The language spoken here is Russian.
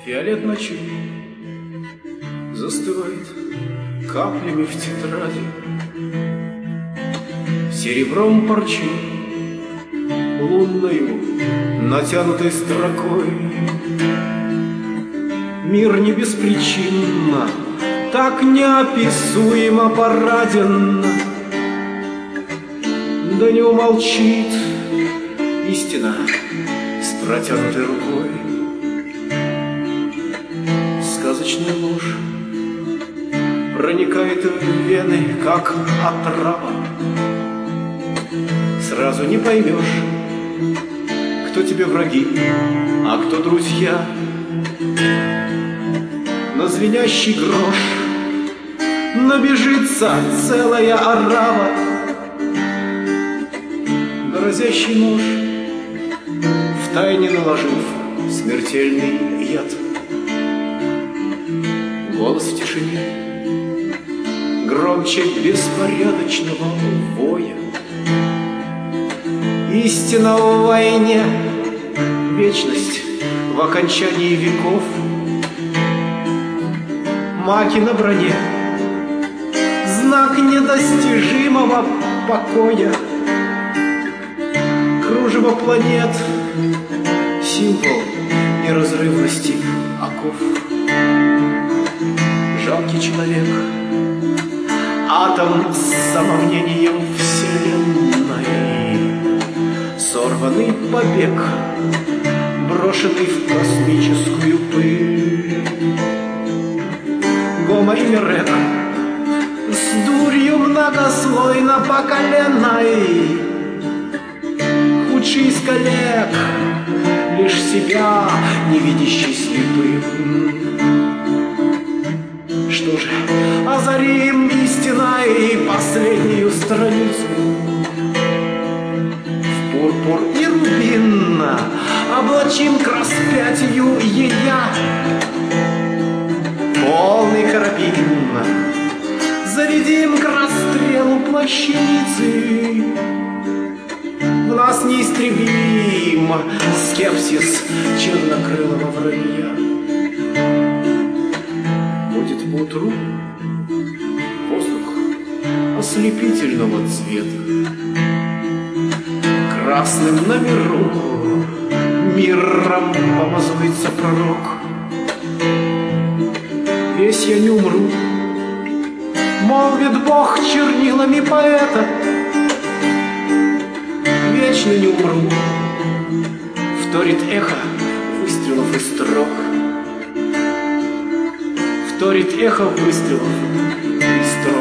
Фиолет ночи застывает каплями в тетради, серебром парчи лунною натянутой строкой. Мир не беспричинно, так неописуемо параден, да не умолчит истина с протянутой рукой. Сказочная ложь проникает в вены, как отрава. Сразу не поймешь, кто тебе враги, а кто друзья. На звенящий грош набежится целая орава, на разящий нож втайне наложив смертельный яд. Голос в тишине громче беспорядочного воя. Истина в войне, вечность в окончании веков. Маки на броне, знак недостижимого покоя. Кружево планет, символ неразрывности оков. Жалкий человек, атом с самомнением вселенной. Сорванный побег, брошенный в космическую пыль. Гомо и Мирек с дурью многослойно поколенной. Худший из коллег, лишь себя не видящий слепым. Что же, озарим истиной последнюю страницу. В пурпур и рубин облачим к распятию ея. Полный карабин зарядим к расстрелу плащаницы. В нас неистребим скепсис чернокрылого вранья. Будет поутру воздух ослепительного цвета. Красным на миру миром помазуется пророк. Весь я не умру, молвит Бог чернилами поэта. Вечно не умру, вторит эхо выстрелов из строк. Вторит эхо выстрелов из строк.